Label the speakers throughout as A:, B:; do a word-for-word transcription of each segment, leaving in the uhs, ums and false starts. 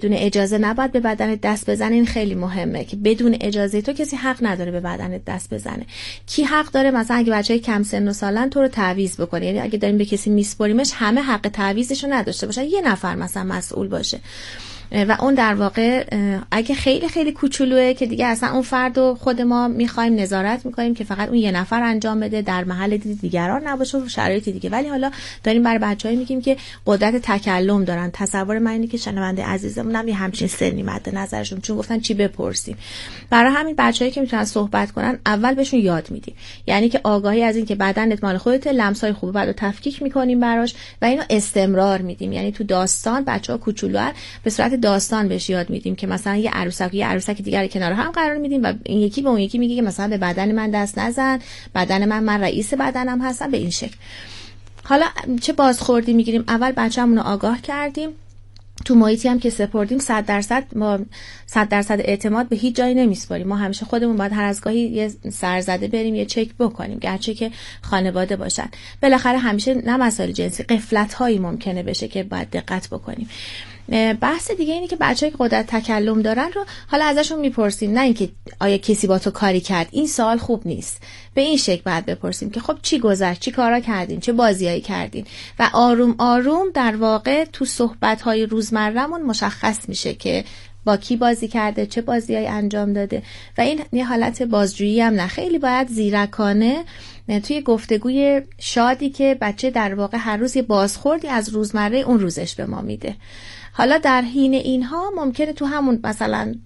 A: بدون اجازه نباید به بدنت دست بزنه. این خیلی مهمه که بدون اجازه تو کسی حق نداره به بدنت دست بزنه. کی حق داره؟ مثلا اگه بچهای کم سن و سالن تو رو تعویض بکنه، یعنی اگه داریم به کسی میسپریمش همه حق تعویضش رو نداشته باشن، یه نفر مثلا مسئول باشه و اون در واقع اگه خیلی خیلی کوچولوئه که دیگه اصلا اون فردو خود ما میخوایم نظارت میکنیم که فقط اون یه نفر انجام بده، در محل دیگران نباشه و شرایط دیگه. ولی حالا داریم برای بچه‌ها میگیم که قدرت تکلم دارن. تصور من اینه که شنونده عزیزمونم یه همچین سنی مد نظرشون، چون گفتن چی بپرسیم. برای همین بچه‌ای که میتونن صحبت کنن اول بهشون یاد میدیم، یعنی که آگاهی از این که بدنت مال خودته، لمسای خوب بعدو تفکیک میکنیم براش و اینو استمرار میدیم. یعنی تو داستان بچه‌ها کوچولوان به صورت داستان بهش یاد میدیم که مثلا یه عروسک یه عروسک دیگر کنار هم قرار میدیم و این یکی به اون یکی میگه که مثلا به بدن من دست نزن، بدن من من رئیس بدنم هستم، به این شکل. حالا چه بازخوردی میگیریم؟ اول بچه‌مون رو آگاه کردیم، تو محیطی هم که سپردیم صد درصد ما صد درصد اعتماد به هیچ جایی نمیسپاریم. ما همیشه خودمون باید هر از گاهی یه سرزده بریم یه چک بکنیم، گرچه که خانواده باشن. بالاخره همیشه نه مسائل جنسی، غفلت هایی ممکنه بشه که باید دقت بکنیم. بحث دیگه اینه که بچه‌ای که قدرت تکلم دارن رو حالا ازشون میپرسیم، نه اینکه آیا کسی با تو کاری کرد، این سوال خوب نیست. به این شکل باید بپرسیم که خب چی گذشت، چی کارا کردین، چه بازیایی کردین و آروم آروم در واقع تو صحبت‌های روزمره‌مون مشخص میشه که با کی بازی کرده، چه بازیایی انجام داده و این یه حالت بازجویی هم نه، خیلی باید زیرکانه توی گفتگوی شادی که بچه در واقع هر روز یه بازخوردی از روزمره اون روزش به ما میده. حالا در حین اینها ممکنه تو همون مثلا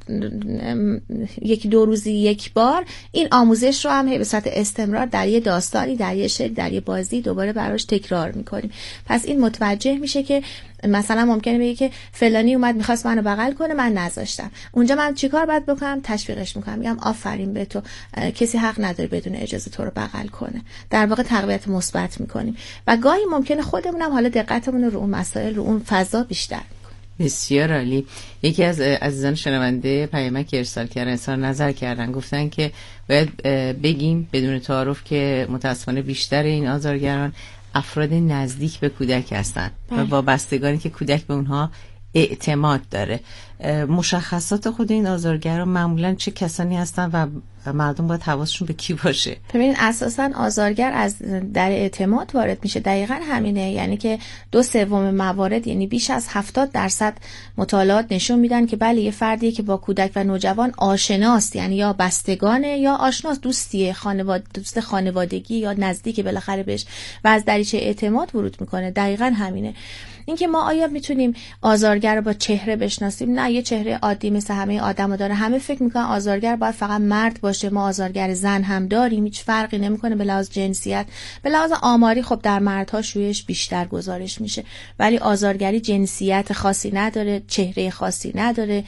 A: یکی دو روزی یک بار این آموزش رو هم به صورت استمرار در یه داستانی، در یه شعر، در یه بازی دوباره براش تکرار میکنیم. پس این متوجه میشه که مثلا ممکنه بگه که فلانی اومد میخواست منو بغل کنه من نذاشتم، اونجا من چیکار باید بکنم؟ تشویقش میکنم، میگم آفرین به تو، کسی حق نداره بدون اجازه تو رو بغل کنه. در واقع تقویت مثبت میکنیم و گاهی ممکنه خودمونم حالا دقتمون رو اون مسائل رو اون فضا بیشتر.
B: بسیار عالی. یکی از عزیزان شنونده پیامک ارسال کردن، اظهار نظر کردن، گفتن که باید بگیم بدون تعارف که متاسفانه بیشتر این آزارگران افراد نزدیک به کودک هستن و وابستگانی که کودک به اونها اعتماد داره. مشخصات خود این آزارگران معمولا چه کسانی هستن و مردم باید حواسشون به کی باشه؟
A: ببینید اساسا آزارگر از در اعتماد وارد میشه، دقیقاً همینه. یعنی که دو سوم موارد، یعنی بیش از هفتاد درصد مطالعات نشون میدن که بله یه فردیه که با کودک و نوجوان آشناست، یعنی یا بستگانه یا آشناست، دوستیه، خانواده، دوست خانوادگی یا نزدیک بالاخره بهش و از دریچه اعتماد ورود میکنه. دقیقاً همینه. اینکه ما آیا میتونیم آزارگر رو با چهره بشناسیم؟ نه، یه چهره عادی مثل همه آدما داره. همه فکر میکنن آزارگر باید فقط مرد باشه. ما آزارگر زن هم داریم، هیچ فرقی نمیکنه به لحاظ جنسیت. به لحاظ آماری خب در مردها شویش بیشتر گزارش میشه، ولی آزارگری جنسیت خاصی نداره، چهره خاصی نداره.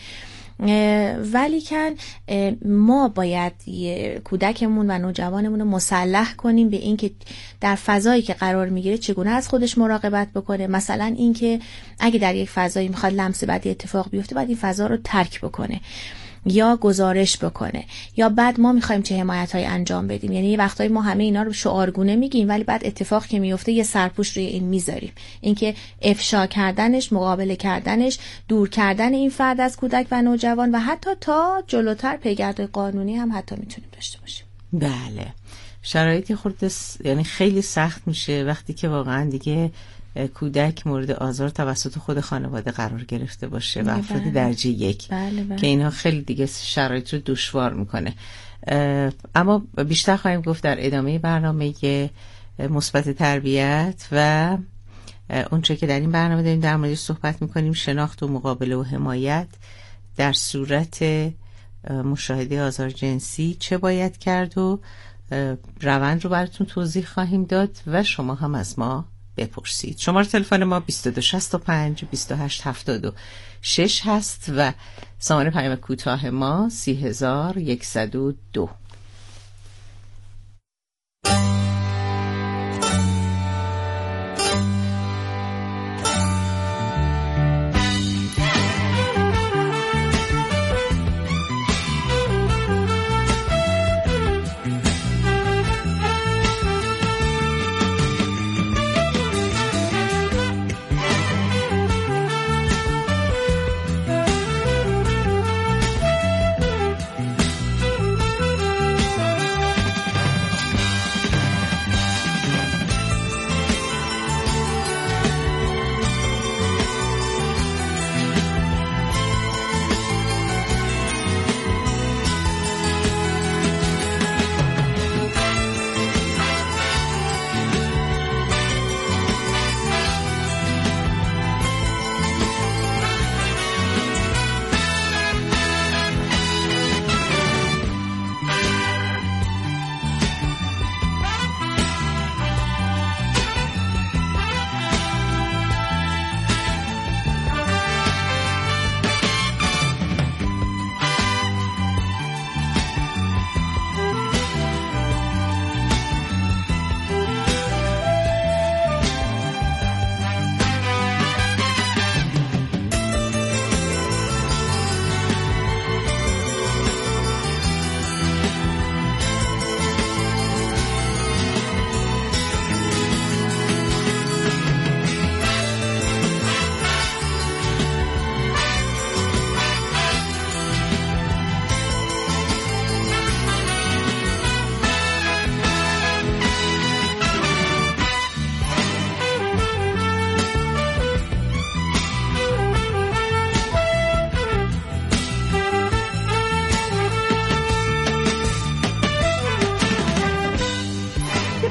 A: ولی کن ما باید کودکمون و نوجوانمون رو مسلح کنیم به این که در فضایی که قرار میگیره چگونه از خودش مراقبت بکنه. مثلا این که اگه در یک فضایی میخواد لمس بعدی اتفاق بیفته، باید این فضا رو ترک بکنه یا گزارش بکنه، یا بعد ما میخوایم چه حمایت‌های انجام بدیم. یعنی یه وقتایی ما همه اینا رو شعارگونه میگیم ولی بعد اتفاق که میفته یه سرپوش روی این میذاریم. اینکه افشا کردنش، مقابله کردنش، دور کردن این فرد از کودک و نوجوان و حتی تا جلوتر پیگرد قانونی هم حتی میتونیم داشته باشیم.
B: بله، شرایطی خورده یعنی خیلی سخت میشه وقتی که واقعا دیگه کودک مورد آزار توسط خود خانواده قرار گرفته باشه و افراد درجه یک،
A: بله بله.
B: که اینها خیلی دیگه شرایط رو دشوار میکنه. اما بیشتر خواهیم گفت در ادامه برنامه مثبت تربیت و اونچه که در این برنامه داریم در موردش صحبت میکنیم، شناخت و مقابله و حمایت در صورت مشاهده آزار جنسی چه باید کرد و روند رو براتون توضیح خواهیم داد و شما هم از ما بپرسید. شماره تلفن ما بیست و دو شصت و پنج بیست و هشت هفتاد و شش هست و شماره پیام کوتاه ما سی هزار و صد و دو.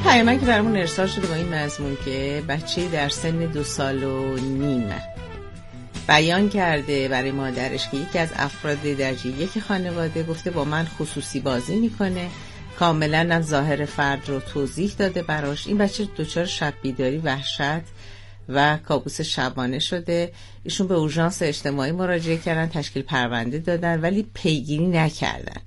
B: پیامکی که برامون ارسال شده با این مضمون که بچه در سن دو سال و نیم بیان کرده برای مادرش که یکی از افراد درجه یک خانواده گفته با من خصوصی بازی میکنه، کاملا هم ظاهر فرد رو توضیح داده براش. این بچه دچار شب بیداری، وحشت و کابوس شبانه شده. ایشون به اورژانس اجتماعی مراجعه کردن، تشکیل پرونده دادن ولی پیگیری نکردن.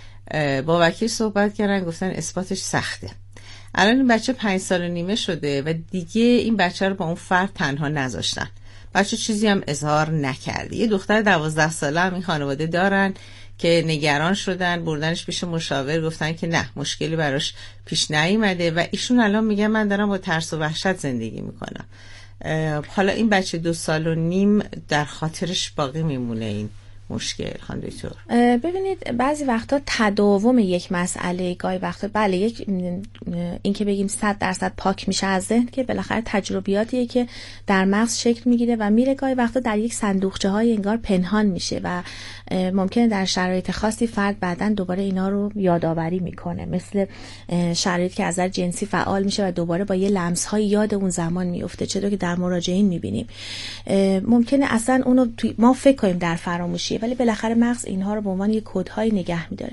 B: با وکیل صحبت کردن، گفتن اثباتش سخته. الان این بچه پنج سال و نیمه شده و دیگه این بچه رو با اون فرد تنها نذاشتن. بچه چیزی هم اظهار نکرده. یه دختر دوازده ساله هم این خانواده دارن که نگران شدن، بردنش پیش مشاور، گفتن که نه مشکلی براش پیش نیامده و ایشون الان میگن من دارم با ترس و وحشت زندگی میکنم. حالا این بچه دو سال و نیم در خاطرش باقی میمونه این مشکل. خانم دکتر
A: ببینید بعضی وقتا تداوم یک مسئله، گاهی وقتا بله یک این که بگیم صد درصد پاک میشه از ذهن که بالاخره تجربیاتیه که در مغز شکل میگیره و میره گاهی وقتا در یک صندوقچه های انگار پنهان میشه و ممکنه در شرایط خاصی فرد بعداً دوباره اینا رو یادآوری میکنه، مثل شرایطی که از نظر جنسی فعال میشه و دوباره با یه لمس های یاد اون زمان میفته، چطور که در مراجعین میبینیم. ممکنه اصلا اونو ما فکر کنیم در فراموشی ولی بالاخره مغز اینها رو به عنوان یک کدهای نگه می‌داره.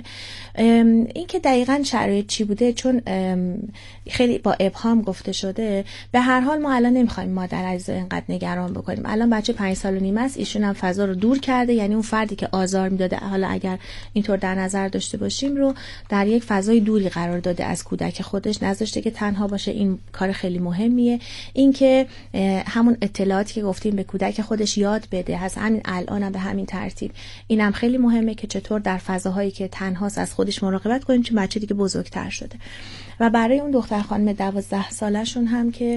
A: این که دقیقاً شرایط چی بوده چون خیلی با ابهام گفته شده، به هر حال ما الان نمی‌خوایم مادر عزیز اینقدر نگران بکنیم. الان بچه پنج سال و نیم است، ایشون هم فضا رو دور کرده، یعنی اون فردی که آزار میداده، حالا اگر اینطور در نظر داشته باشیم، رو در یک فضای دوری قرار داده از کودک خودش، نذاشته که تنها باشه. این کار خیلی مهمیه. این که همون اطلاعاتی که گفتیم به کودک خودش یاد بده، از همین الان هم به همین ترتیب. اینم خیلی مهمه که چطور در فضاهایی که تنهاست از خودش مراقبت کنیم، چون بچه دیگه بزرگتر شده. و برای اون دختر خانم دوازده سالشون هم که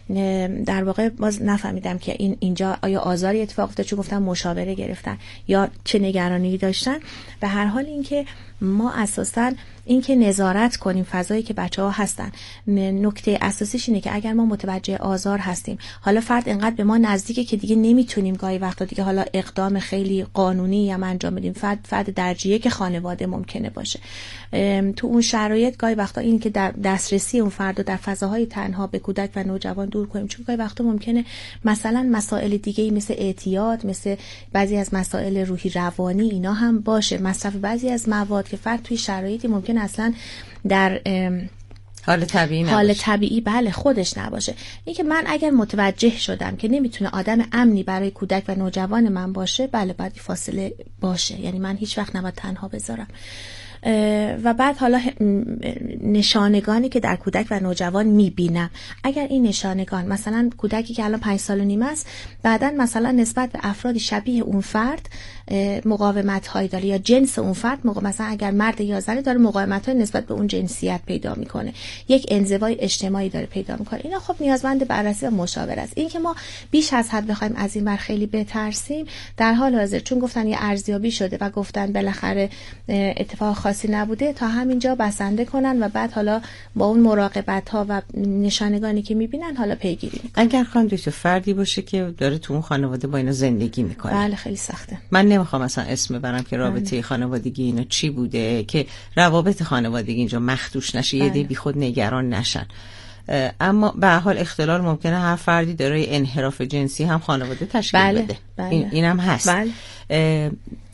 A: در واقع باز نفهمیدم که این اینجا آیا آزاری اتفاق افتاد، چون گفتم مشاوره گرفتن یا چه نگرانی داشتن. به هر حال این که ما اساساً این که نظارت کنیم فضایی که بچه‌ها هستن، نکته اساسیش اینه که اگر ما متوجه آزار هستیم، حالا فرد اینقدر به ما نزدیکه که دیگه نمیتونیم گاهی وقتا دیگه حالا اقدام خیلی قانونی هم انجام بدیم، فرد فرد درجیه که خانواده ممکنه باشه، تو اون شرایط گاهی وقتا این که در دسترسی اون فرد در فضاهای تنها به کودک و نوجوان دور کنیم، چون گاهی وقتا ممکنه مثلا مسائل دیگه‌ای مثل اعتیاد، مثل بعضی از مسائل روحی روانی اینا هم باشه، مصرف بعضی از مواد که فرد توی شرایطی ممکن اصلا در
B: حال طبیعی نباشه.
A: حال طبیعی بله خودش نباشه. این که من اگر متوجه شدم که نمیتونه آدم امنی برای کودک و نوجوان من باشه، بله باید فاصله باشه، یعنی من هیچ وقت نباید تنها بذارم. و بعد حالا نشانگانی که در کودک و نوجوان میبینم، اگر این نشانگان مثلا کودکی که الان پنج سال و نیم است بعدن مثلا نسبت به افرادی شبیه اون فرد مقاومت هایی داره، یا جنس اون فرد مثلا اگر مرد یا زنی داره مقاومت های نسبت به اون جنسیت پیدا میکنه، یک انزوای اجتماعی داره پیدا میکنه، اینا خب نیازمند بررسی و مشاوره است. این که ما بیش از حد بخوایم از این ور خیلی بترسیم در حال حاضر، چون گفتن یه ارزیابی شده و گفتن بالاخره اتفاق خاصی نبوده، تا همینجا بسنده کنن و بعد حالا با اون مراقبت ها و نشانگانی که میبینن حالا پیگیری میکنن.
B: اگر خانم دکتر فردی باشه که داره تو اون خانواده با اینا زندگی میکنه،
A: بله خیلی سخته.
B: من نمیخوام مثلا اسم ببرم که رابطه خانوادگی اینا چی بوده که روابط خانوادگی اینجا مخدوش نشه، یه دی بی خود نگران نشن، اما به هر حال اختلال ممکنه هر فردی داره انحراف جنسی هم خانواده تشکیل
A: بله.
B: بده.
A: بله.
B: این اینم هست.
A: بله.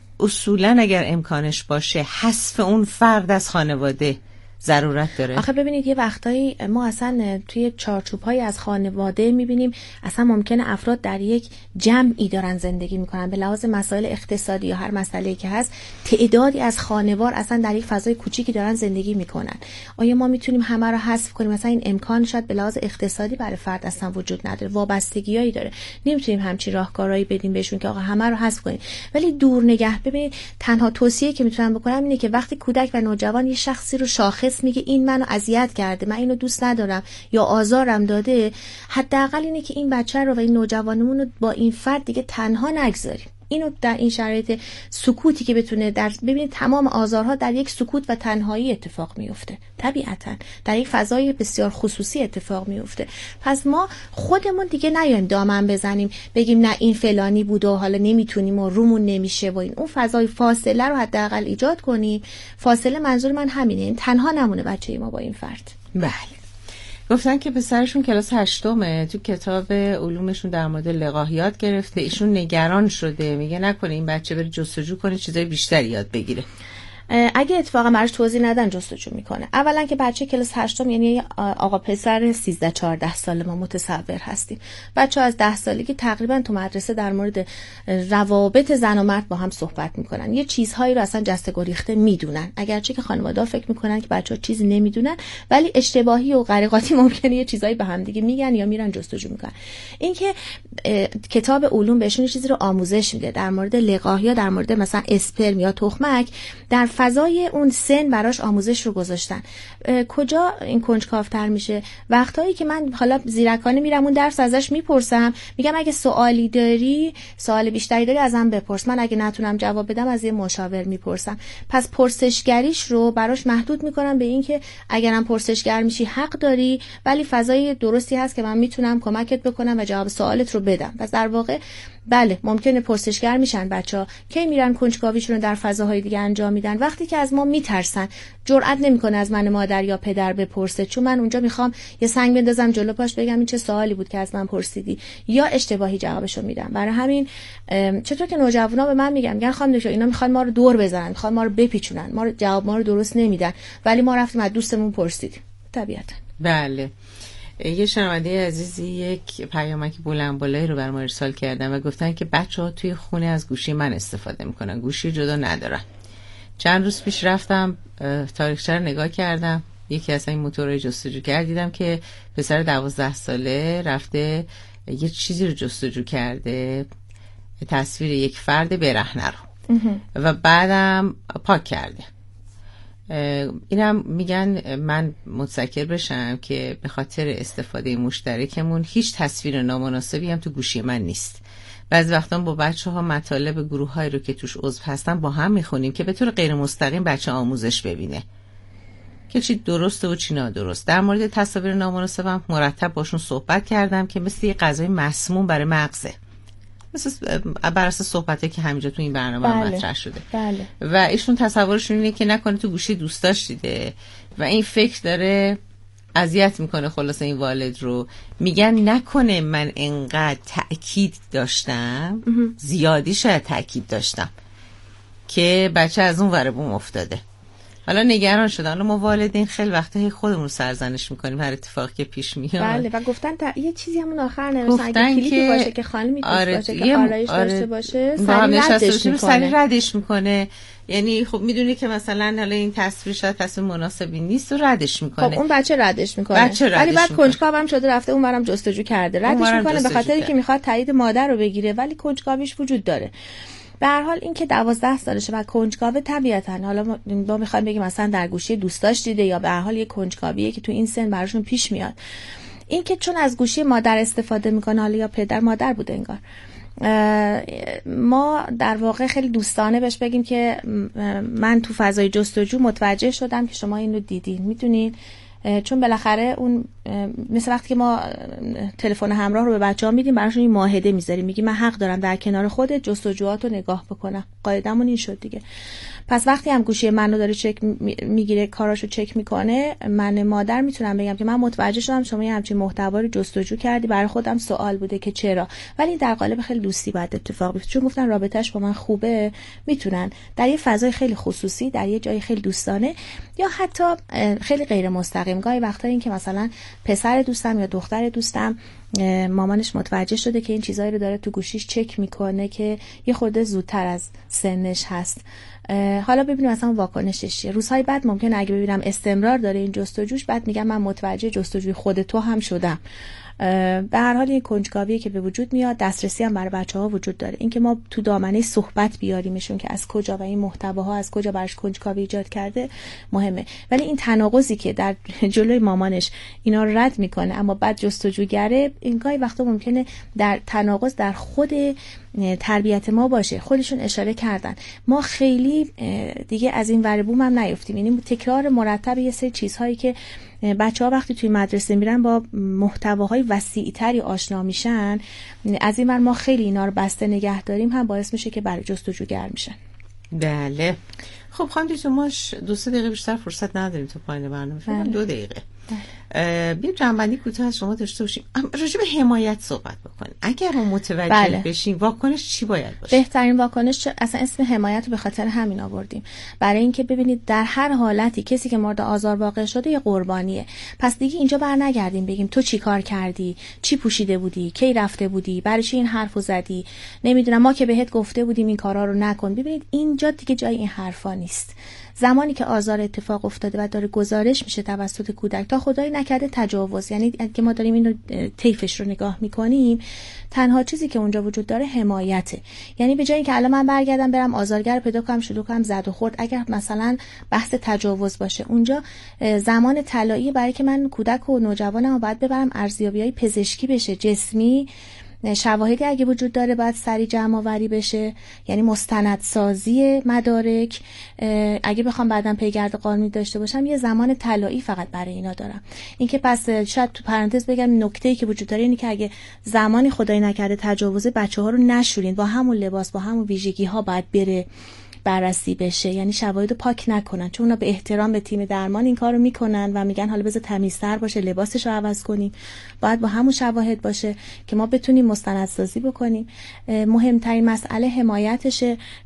B: اصولا اگر امکانش باشه حذف اون فرد از خانواده ضرورت داره.
A: آخه ببینید یه وقتایی ما اصلا توی چارچوب‌های از خانواده می‌بینیم اصلا ممکنه افراد در یک جمعی دارن زندگی می‌کنن، به لحاظ مسائل اقتصادی یا هر مسئله‌ای که هست تعدادی از خانوار اصلا در یک فضای کوچیکی دارن زندگی می‌کنن. آیا ما می‌تونیم همه رو حذف کنیم؟ مثلا این امکان شاید به لحاظ اقتصادی برای فرد اصلا وجود نداره، وابستگیایی داره، نمی‌تونیم همچین راهکارهایی بدیم بهشون که آقا همه رو حذف کنیم. ولی دور نگه ببینید، تنها توصیه که می‌تونم بکنم اینه که وقتی کودک و نوجوان یه شخصی رو شاخص میگه این منو اذیت کرده، من اینو دوست ندارم یا آزارم داده، حداقل اینه که این بچه رو و این نوجوانمون رو با این فرد دیگه تنها نگذاریم. اینو در این شرایط سکوتی که بتونه در ببینید تمام آزارها در یک سکوت و تنهایی اتفاق میفته، طبیعتا در یک فضای بسیار خصوصی اتفاق میفته. پس ما خودمون دیگه نیایم دامن بزنیم بگیم نه این فلانی بود و حالا نمیتونیم و رومون نمیشه و این، اون فضای فاصله رو حداقل ایجاد کنیم. فاصله منظور من همینه، این تنها نمونه بچه ما با این فرد.
B: بله. گفتن که پسرشون کلاس هشتمه، تو کتاب علومشون در مورد لقاح یاد گرفته، ایشون نگران شده، میگه نکنه این بچه بره جستجو کنه چیزای بیشتری یاد بگیره.
A: اگه اتفاقا براش توضیح ندن جستجو میکنه. اولا که بچه کلاس هشتم یعنی آقا پسر سیزده چهارده ساله ما متصور هستیم. بچه از ده سالگی تقریبا تو مدرسه در مورد روابط زن و مرد با هم صحبت میکنن. یه چیزهایی رو اصلا جسته گریخته میدونن، اگرچه که خانواده‌ها فکر میکنن که بچه‌ها چیزی نمیدونن، ولی اشتباهی و غریقاتی ممکنه یه چیزایی به هم دیگه میگن یا میرن جستجو میکنن. این که کتاب علوم بهشون چیزی رو آموزش میده در مورد لقاح یا در مورد مثلا اسپرم یا تخمک، در فضای اون سن براش آموزش رو گذاشتن. کجا این کنجکاوتر میشه؟ وقتایی که من حالا زیرکانه میرم اون درس ازش میپرسم، میگم اگه سوالی داری، سوال بیشتری داری ازم بپرس، من اگه نتونم جواب بدم از یه مشاور میپرسم. پس پرسشگریش رو براش محدود میکنم به این که اگرم پرسشگر میشی حق داری، ولی فضای درستی هست که من میتونم کمکت بکنم و جواب سوالت رو بدم. پس در واقع بله ممکنه پرسشگر میشن بچه‌ها، کی میرن کنجکاویشون رو در فضاهای دیگه انجام میدن؟ وقتی که از ما میترسن، جرئت نمیکنه از من مادر یا پدر بپرسه، چون من اونجا میخوام یه سنگ بندازم جلو پاش بگم این چه سوالی بود که از من پرسیدی، یا اشتباهی جوابشو میدم. برای همین چطور که نوجوانا به من میگن میگن خانم دکتر اینا میخوان ما رو دور بزنن، میخوان ما رو بپیچونن، ما رو جواب ما رو درست نمیدن، ولی ما رفتیم از دوستمون پرسیدیم. طبیعتا
B: بله. یه شنونده عزیزی یک پیامک بلند بالایی رو بر ما ارسال کردن و گفتن که بچه‌ها توی خونه از گوشی من استفاده میکنن، گوشی جدا ندارن. چند روز پیش رفتم تاریخچه رو نگاه کردم، یکی از این موتورهای جستجو کرد، دیدم که پسر دوازده ساله رفته یه چیزی رو جستجو کرده، تصویر یک فرد برهنه رو، و بعدم پاک کرده. اینم میگن من متذکر بشم که به خاطر استفاده مشترکمون هیچ تصویر نامناسبی هم تو گوشی من نیست. بعضی وقتا با بچه ها مطالب گروه های رو که توش عضو هستن با هم میخونیم که به طور غیر مستقیم بچه آموزش ببینه که چی درسته و چی نادرست. در مورد تصاویر نامناسب هم مرتب باشون صحبت کردم که مثل یه غذای مسموم برای مغزه، مثل بر اساس صحبته که همینجا تو این برنامه
A: بله.
B: مطرح شده.
A: بله.
B: و ایشون تصورشون اینه که نکنه تو گوشی دوستاش دیده و این فکر داره اذیت میکنه خلاص این والد رو. میگن نکنه من انقدر تأکید داشتم، زیادی شاید تأکید داشتم که بچه از اون ور بوم افتاده. حالا نگران شدن. ما والدین خیلی وقتا خودمون سرزنش میکنیم هر اتفاقی که پیش میاد.
A: بله. و گفتن تا... یه چیزی همون آخر نمیشه اگه کلیپی که... باشه که خانمی توش
B: آره
A: باشه که آرایش آره داشته باشه
B: سری
A: ردش میکنه.
B: سری ردش میکنه. یعنی خب میدونی که مثلا حالا این تصویر شاید تصویر مناسبی نیست و ردش میکنه.
A: خب اون بچه ردش میکنه.
B: بچه ردش
A: ولی بعد
B: میکنه.
A: کنجکاو هم شده رفته اونورم جستجو کرده. ردش میکنه به خاطری که میخواد تایید مادر رو بگیره، ولی کنجکاویش وجود داره. به هر حال این که دوازده سالشه و کنجکاوه طبیعتاً، حالا ما میخوایم بگیم مثلا در گوشی دوستاش دیده یا به هر حال یه کنجکاویه که تو این سن براشون پیش میاد. این که چون از گوشی مادر استفاده میکنه، حالا یا پدر، مادر بوده انگار، ما در واقع خیلی دوستانه بهش بگیم که من تو فضای جستجو متوجه شدم که شما اینو دیدین، میدونین، چون بالاخره اون مثل وقتی که ما تلفن همراه رو به بچه‌ها میدیم براشون این معاهده میذاریم، میگیم من حق دارم در کنار خودت جستجوهاتو نگاه بکنم. قاعدمون این شد دیگه. پس وقتی هم گوشی منو داره چک میگیره، کاراشو چک میکنه، من مادر میتونم بگم که من متوجه شدم شما یه همچین محتوا رو جستجو کردی، برای خودم سوال بوده که چرا، ولی در قالب خیلی دوستی باید اتفاق بیفته، چون گفتن رابطه‌اش با من خوبه، میتونن در یه فضای خیلی خصوصی، در یه جای خیلی دوستانه، یا حتی خیلی غیر مستقیم، گاهی وقتا این که مثلا پسر دوستم یا دختر دوستم مامانش متوجه شده که این چیزایی رو داره تو گوشیش چک میکنه که یه خورده زودتر از سنش هست، حالا ببینیم مثلا واکنشش چیه. روزهای بعد ممکنه اگه ببینم استمرار داره این جستجوش، بعد میگم من متوجه جستجوی خود تو هم شدم. به هر حال این کنجکاویه که به وجود میاد، دسترسی هم برای بچه‌ها وجود داره. اینکه ما تو دامنه صحبت بیاریمشون که از کجا و این محتواها از کجا براش کنجکاوی ایجاد کرده مهمه. ولی این تناقضی که در جلوی مامانش اینا رو رد میکنه اما بعد جستجوگره، این گاهی وقتا ممکنه در تناقض در خود تربیت ما باشه. خودشون اشاره کردن ما خیلی دیگه از این ور بوم هم نیافتیم، یعنی تکرار مرتب یه سری چیزهایی که بچه‌ها وقتی توی مدرسه میرن با محتواهای وسیع‌تری آشنا میشن، از این ور ما خیلی اینا رو بسته نگه داریم، هم باعث میشه که برای جستجوگر میشن.
B: بله. خب خانم دیگه ما دو سه دقیقه بیشتر فرصت نداریم تا پایان برنامه، فقط دو دقیقه. بیا جنبندی کوتاه از شما داشته باشیم. راجع به حمایت صحبت بکنیم. اگر ما متوجه
A: بله.
B: بشیم واکنش چی باید باشه؟
A: بهترین واکنش اصلا اسم حمایت رو به خاطر همین آوردیم، برای اینکه ببینید در هر حالتی کسی که مورد آزار واقع شده یه قربانیه. پس دیگه اینجا بر نگردیم بگیم تو چی کار کردی، چی پوشیده بودی، کی رفته بودی، برای چی این حرفو زدی، نمیدونم ما که بهت گفته بودیم این کارا رو نکن. ببینید اینجا دیگه جای این حرفا نیست. زمانی که آزار اتفاق افتاده و داره گزارش میشه توسط کودک، تا خدای نکرده تجاوز، یعنی اگه ما داریم اینو طیفش رو نگاه میکنیم، تنها چیزی که اونجا وجود داره حمایته. یعنی به جای اینکه الان من برگردم برم آزارگر پیدا کنم شروع کنم زد و خورد، اگر مثلا بحث تجاوز باشه، اونجا زمان طلایی برای که من کودک و نوجوانم باید ببرم ارزیابی‌های پزشکی بشه، جسمی، شواهدی اگه وجود داره باید سریع جمع آوری بشه، یعنی مستندسازی مدارک. اگه بخوام بعداً پیگرد قانونی داشته باشم یه زمان طلایی فقط برای اینا دارم. اینکه پس شاید تو پرانتز بگم نکته‌ای که وجود داره اینه که اگه زمانی خدای نکرده تجاوز، بچه‌ها رو نشورین، با همون لباس با همون ویژگی‌ها باید بره بررسی بشه، یعنی شواهد پاک نکنن، چون اونا به احترام به تیم درمان این کارو میکنن و میگن حالا بذار تمیزتر باشه، لباسش رو عوض کنیم. باید با همون شواهد باشه که ما بتونیم مستندسازی بکنیم. مهمترین مسئله حمایتش،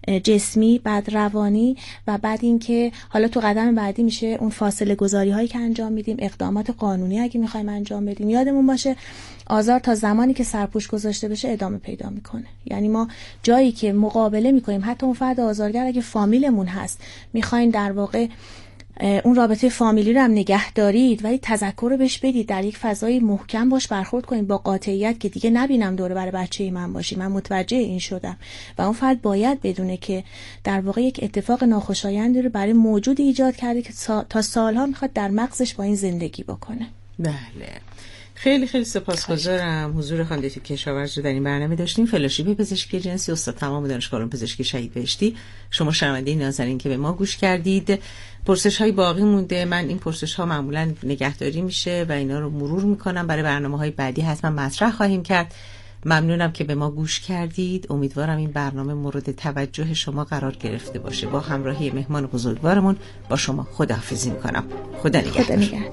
A: جسمی، بعد روانی و بعد اینکه حالا تو قدم بعدی میشه اون فاصله گذاری هایی که انجام میدیم، اقدامات قانونی اگه میخوایم انجام بدیم. یادمون باشه آزار تا زمانی که سرپوش گذاشته بشه ادامه پیدا میکنه. یعنی ما جایی که مقابله میکنیم، حتی اون فرد آزارگر اگه فامیلمون هست، میخواین در واقع اون رابطه فامیلی رو هم نگه دارید ولی تذکر رو بهش بدید، در یک فضای محکم باش برخورد کنید با قاطعیت که دیگه نبینم دوره برای بچه من باشی، من متوجه این شدم. و اون فرد باید بدونه که در واقع یک اتفاق ناخوشایندی رو برای موجود ایجاد کرده که تا سالها میخواد در مغزش با این زندگی بکنه.
B: بله، خیلی خیلی سپاسگزارم. حضور خانم دکتر کشاورز رو در این برنامه داشتیم. فلوشیپ پزشکی جنسی استاد تمام دانشگاه علوم پزشکی شهید بهشتی. شما شنونده نازنین که به ما گوش کردید. پرسش های باقی مونده. من این پرسش ها معمولا نگهداری میشه و اینا رو مرور میکنم، برای برنامه های بعدی حتما مطرح خواهیم کرد. ممنونم که به ما گوش کردید. امیدوارم این برنامه مورد توجه شما قرار گرفته باشه. با همراهی مهمان بزرگوارمون با شما خداحافظی میکنم. خدا نگهدار.
A: خدا نگهدار.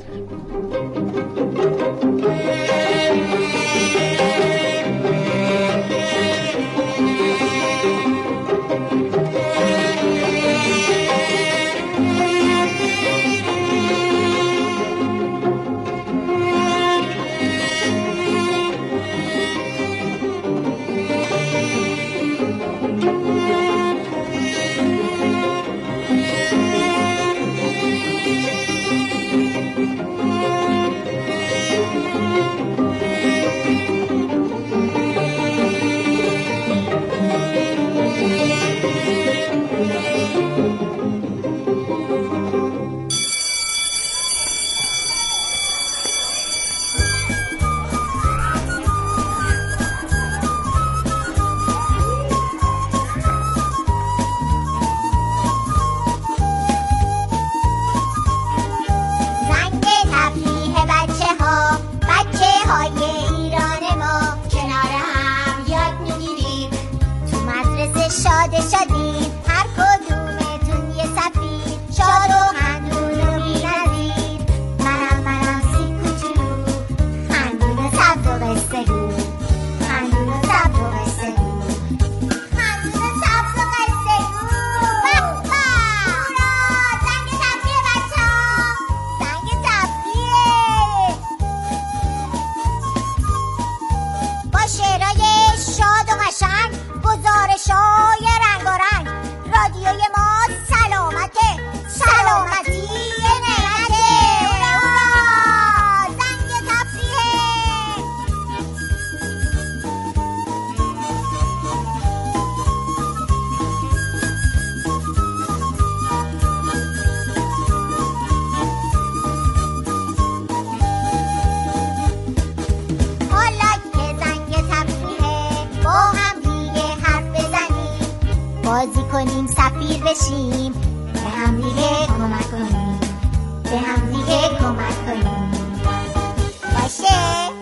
C: بازی کنیم، سفیر بشیم، به هم دیگه کمک کنیم، به هم دیگه کمک کنیم. باشه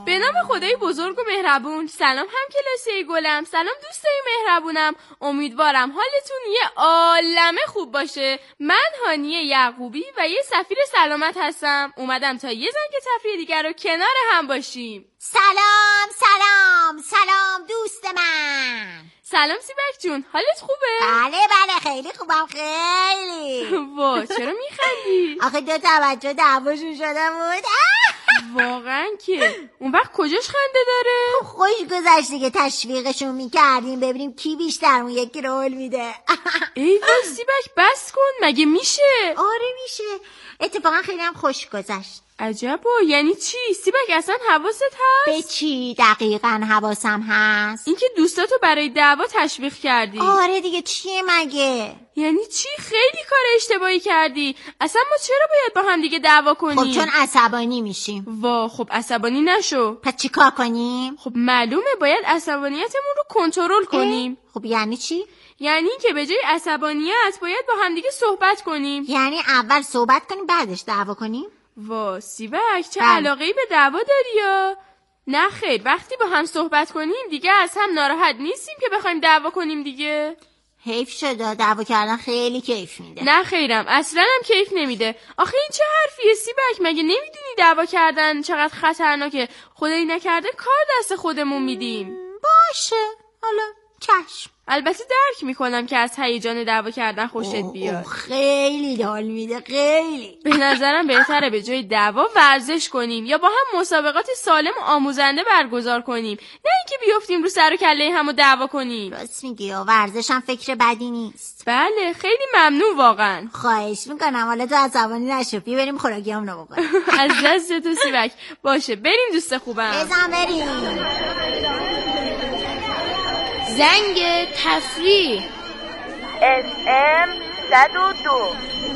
D: به نام خدای بزرگ و مهربون. سلام هم کلاسی گلم، سلام دوستای مهربونم. امیدوارم حالتون یه عالمه خوب باشه. من هانیه یعقوبی و یه سفیر سلامت هستم. اومدم تا یه زنگ تفریح دیگر رو کنار هم باشیم.
C: سلام سلام سلام دوست من.
D: سلام سیبک جون، حالت خوبه؟
C: بله بله خیلی خوبم خیلی.
D: وا چرا میخندی؟
C: آخه دو توجه دعواشون شده بود.
D: واقعا که اون وقت کجاش خنده داره؟
C: خوش گذشت دیگه، تشویقشون میکردیم ببینیم کی بیشتر اون یکی رول میده.
D: ای وای سیبک بس کن، مگه میشه؟
C: آره میشه، اتفاقا خیلی هم خوش گذشت.
D: عجبا، یعنی چی؟ سیبک اصلا حواست هست؟
C: به چی دقیقاً حواسم هست؟
D: اینکه دوستاتو برای دعوا تشویق کردی.
C: آره دیگه، چیه مگه؟
D: یعنی چی؟ خیلی کار اشتباهی کردی. اصلا ما چرا باید با هم دیگه دعوا کنیم؟
C: خب چون عصبانی میشیم.
D: وا خب عصبانی نشو.
C: پس چی کار کنیم؟
D: خب معلومه باید عصبانیتمون رو کنترل کنیم.
C: خب یعنی چی؟
D: یعنی که به جای عصبانیت باید با هم دیگه صحبت کنیم.
C: یعنی اول صحبت کنیم بعدش دعوا کنیم؟
D: وا سیبک چه علاقه‌ای به دعوا داری یا؟ نه خیر، وقتی با هم صحبت کنیم دیگه از هم ناراحت نیستیم که بخوایم دعوا کنیم دیگه.
C: حیف شده، دعوا کردن خیلی کیف میده.
D: نه خیرم، اصلا هم کیف نمیده. آخه این چه حرفیه سیبک؟ مگه نمیدونی دعوا کردن چقدر خطرناکه؟ خدایی نکرده کار دست خودمون میدیم.
C: باشه حالا چشم.
D: البته درک میکنم که از هیجان دعوا کردن خوشت بیاد.
C: خیلی حال میده خیلی.
D: به نظرم بهتره به جای دعوا ورزش کنیم یا با هم مسابقات سالم و آموزنده برگزار کنیم، نه اینکه بیافتیم رو سر و کله هم و دعوا کنیم.
C: راست میگی، ورزش هم فکر بدی نیست.
D: بله خیلی ممنون واقعا.
C: خواهش میکنم، حالا تو عصبانی نشو، بیا بریم خوراکیامونو بخوریم.
D: از دست تو سیبک. باشه بریم دوست خوبم.
C: بزن بریم.
D: زنگ تفریح
E: اس ام صد و دو.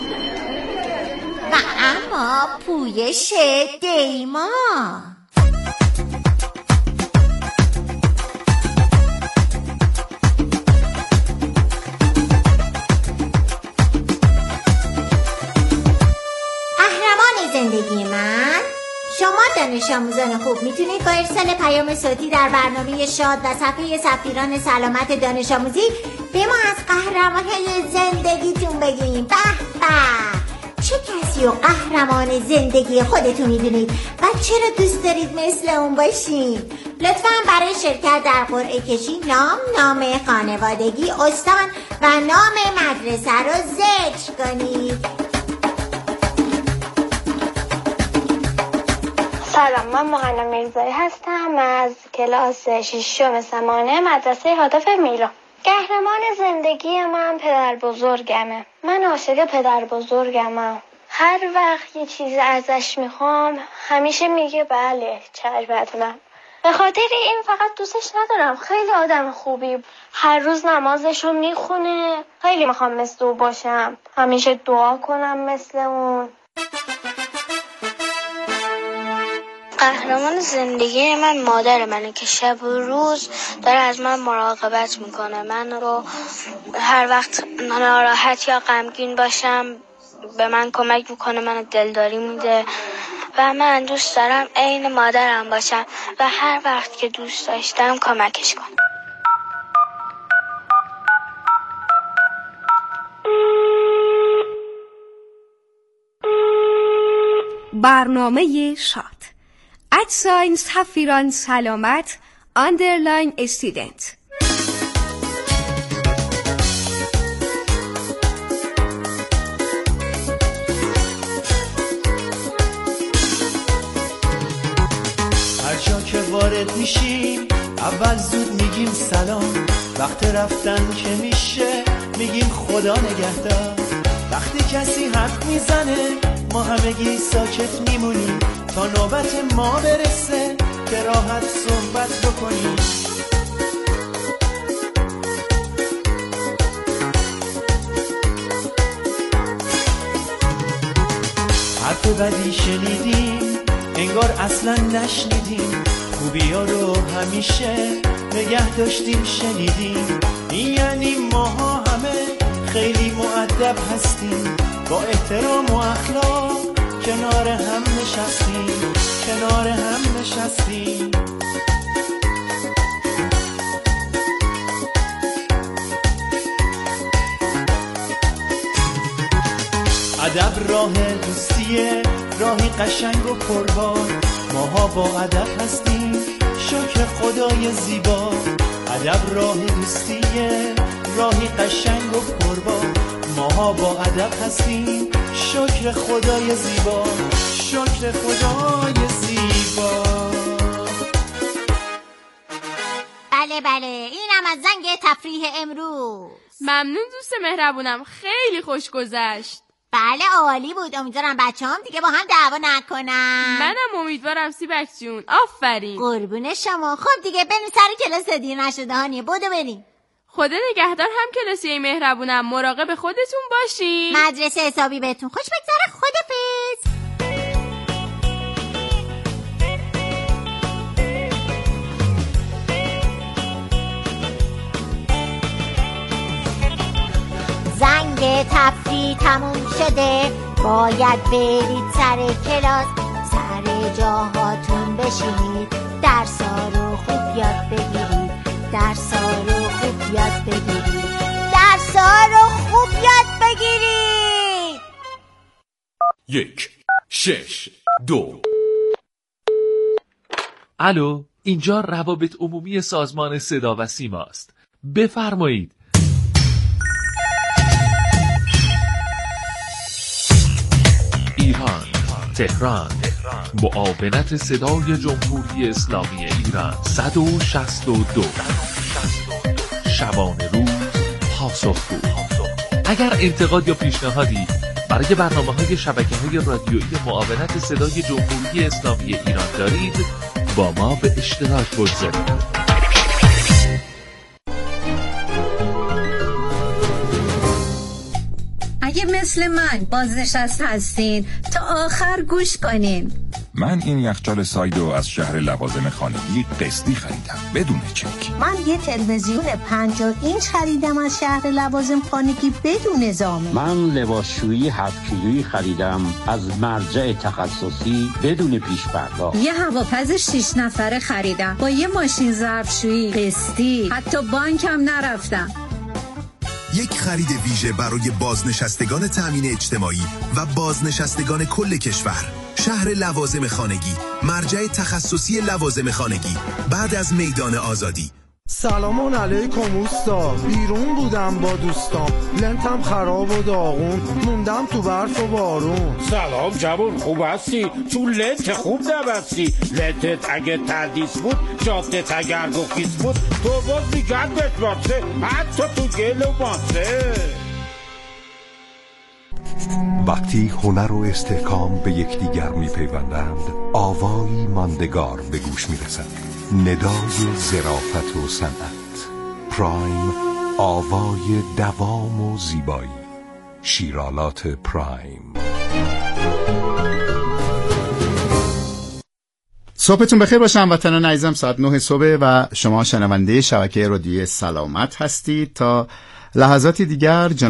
C: و اما پویش دیما. قهرمان زندگی من، شما دانش آموزان خوب میتونید با ارسال پیام صوتی در برنامه شاد و صفحه سفیران سلامت دانش آموزی به ما از قهرمان‌های زندگیتون بگیم. به به، چه کسی و قهرمان زندگی خودتون میدونید و چرا دوست دارید مثل اون باشین؟ لطفاً برای شرکت در قرعه کشی نام، نام خانوادگی، استان و نام مدرسه رو ذکر کنید.
F: سلام، من مهنا میرزایی هستم از کلاس ششم سمانه مدرسه هدف میلان. قهرمان زندگی من پدر بزرگمه. من عاشق پدر بزرگمم. هر وقت یه چیزی ازش میخوام همیشه میگه بله چشم. به خاطر این فقط دوستش ندارم، خیلی آدم خوبی. هر روز نمازشو میخونه. خیلی میخوام مثل او باشم، همیشه دعا کنم مثل اون. قهرمان زندگی من مادر منه که شب و روز داره از من مراقبت میکنه. من رو هر وقت ناراحت یا غمگین باشم به من کمک میکنه، من دلداری میده و من دوست دارم عین مادرم باشم و هر وقت که دوست داشتم کمکش کنم.
G: برنامه شاد ادساین سفیران سلامت اندرلاین استودنت.
H: هر جا که وارد میشیم اول زود میگیم سلام، وقت رفتن که میشه میگیم خدا نگهدار. وقتی کسی حرف میزنه ما همگی ساکت میمونیم تا نوبت ما برسه که راحت صحبت بکنیم. حرف بدی شنیدیم انگار اصلا نشنیدیم، خوبی ها رو همیشه نگه داشتیم شنیدیم. این یعنی ماها همه خیلی مؤدب هستیم، با احترام و اخلاق کنار هم نشستیم. کنار هم نشستیم. ادب راه دوستیه، راهی قشنگ و پربار، ماها با ادب هستیم شکر خدای زیبا. ادب راه دوستیه، راهی قشنگ و پربار، ماها با ادب هستیم شکر خدای زیبا، شکر خدای زیبا.
C: بله بله، اینم از زنگ تفریح امروز.
D: ممنون دوست مهربونم، خیلی خوش گذشت.
C: بله عالی بود. امیدوارم بچه هم دیگه با هم دعوا نکنن.
D: منم امیدوارم سیبک جون. آفرین.
C: قربون شما. خب دیگه بریم سر کلاس دیر نشده هانیه. بدو بریم.
D: خدا نگهدار هم کلاسی مهربونم. مراقب خودتون باشین.
C: مدرسه حسابی بهتون خوش بگذره. خدافظ. زنگ تفریح تموم شده، باید برید سر کلاس. سر جاهاتون بشینید، درسا رو خوب یاد بگیرید، درسا رو خوب یاد بگیرید، درسا رو خوب یاد بگیرید.
I: یک شش دو. الو، اینجا روابط عمومی سازمان صدا و سیما است. بفرمایید. ایران، تهران، معاونت صدای جمهوری اسلامی ایران. صد و شصت و دو. شبانه روز پاسخگو. اگر انتقاد یا پیشنهادی برای برنامه‌های شبکه‌های رادیویی معاونت صدای جمهوری اسلامی ایران دارید، با ما به اشتراک بگذارید.
J: اگه مثل من بازنشسته هستین تا آخر گوش کنین.
K: من این یخچال سایدو از شهر لوازم خانگی قسطی خریدم بدون چک.
L: من یه تلویزیون پنجاه اینچ خریدم از شهر لوازم خانگی بدون زامن.
M: من لباسشویی هفت کیلویی خریدم از مرجع تخصصی بدون پیش پرداخت.
J: یه هواپز شش نفره خریدم با یه ماشین ظرفشویی قسطی، حتی بانکم نرفتم.
N: یک خرید ویژه برای بازنشستگان تامین اجتماعی و بازنشستگان کل کشور. شهر لوازم خانگی، مرجع تخصصی لوازم خانگی، بعد از میدان آزادی.
O: سلام علیکم اوستا. بیرون بودم با دوستام، لنتم خراب و داغون، موندم تو برف و بارون.
P: سلام جوون، خوب هستی؟ چون لنت خوب نبستی. لنتت اگه تردیس بود، جاتت اگر گفیس بود، تو باز میگردت باسه، حتی تو گل و ماسه.
Q: وقتی هنر و استحکام به یکدیگر میپیوندند، آوایی ماندگار به گوش میرسد. ندای ظرافت و صنعت. پرایم، آوای دوام و زیبایی. شیرالات پرایم.
R: صبحتون بخیر باشه هموطنان عزیزم. ساعت نه صبح و شما شنونده شبکه رادیویی سلامت هستید. تا لحظاتی دیگر جناب